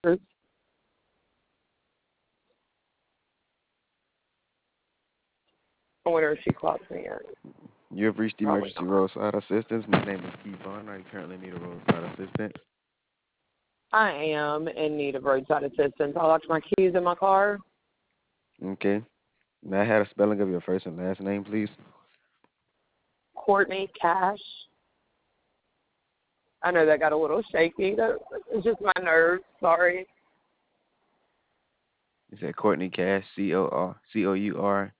I wonder if she clocks me yet. You have reached Probably emergency not. roadside assistance. My name is Kevon. I currently need a roadside assistant. I am in need of roadside assistance. I locked my keys in my car. Okay. May I have a spelling of your first and last name, please? Courtney Cash. I know that got a little shaky. It's just my nerves. Sorry. You said Courtney Cash, Courtney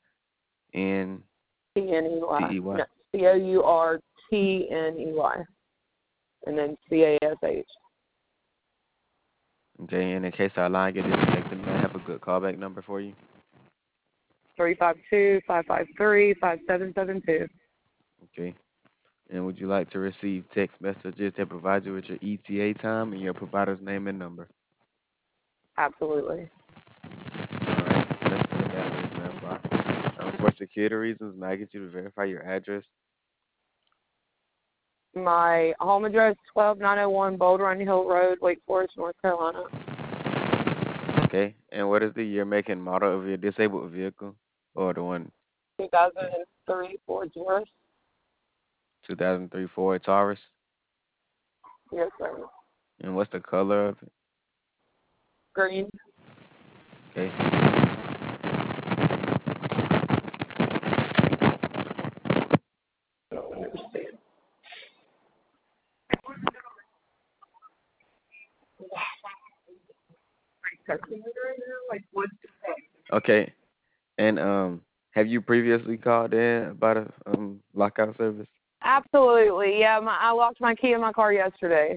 T-N-E-Y. Tey. No, Courtney. And then Cash. Okay, and in case our line get disconnected, may I have a good callback number for you? 352-553-5772. Okay. And would you like to receive text messages that provide you with your ETA time and your provider's name and number? Absolutely. All right. Let's put that on standby. For security reasons, may I get you to verify your address? My home address, 12901 Boulder Run Hill Road, Wake Forest, North Carolina. Okay. And what is the year, make, and model of your disabled vehicle? Or the one? 2003 Ford Taurus. 2003 Ford Taurus? Yes, sir. And what's the color of it? Green. Okay. I don't understand. Okay. And have you previously called in about a lockout service? Absolutely. Yeah, I locked my key in my car yesterday.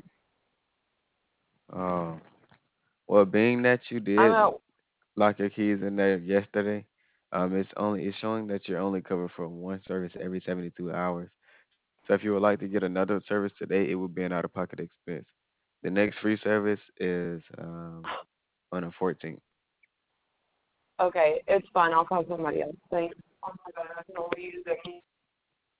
Um, well, being that you I'm did out. lock your keys in there yesterday, it's showing that you're only covered for one service every 72 hours. So if you would like to get another service today, it would be an out-of-pocket expense. The next free service is on the 14th. Okay, it's fine. I'll call somebody else. Thanks. Oh my God, I can only use it.